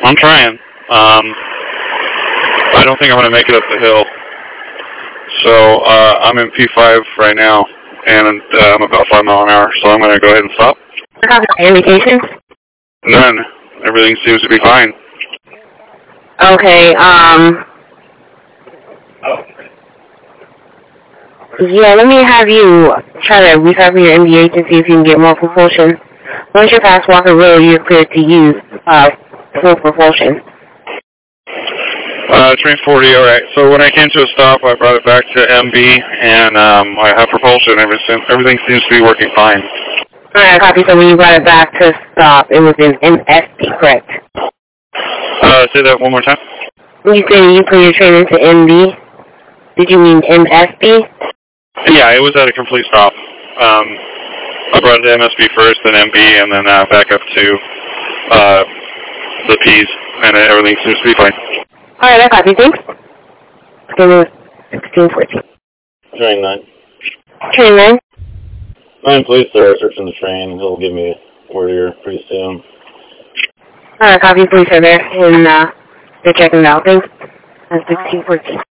I'm trying. I don't think I'm going to make it up the hill. So I'm in P5 right now, and I'm about 5 miles an hour, so I'm going to go ahead and stop. Indications? None. Everything seems to be fine. Okay, yeah, let me have you try to recover your MBH and see if you can get more propulsion. Once you're past Walker Road, you're clear to use full propulsion. Train 40, alright. So when I came to a stop, I brought it back to MB, and I have propulsion. Everything seems to be working fine. Alright, copy. So when you brought it back to stop, it was in MSP, correct? Say that one more time. You said you put your train into MB. Did you mean MSP? Yeah, it was at a complete stop. I brought it to MSB first, then MB, and then back up to the P's, and everything seems to be fine. Alright, I copy. Thanks. Train 1614. Train 9. Train 9? 9 police are searching the train. He'll give me word here pretty soon. Alright, copy. Police are there, and they're checking it out. Thanks. 1614.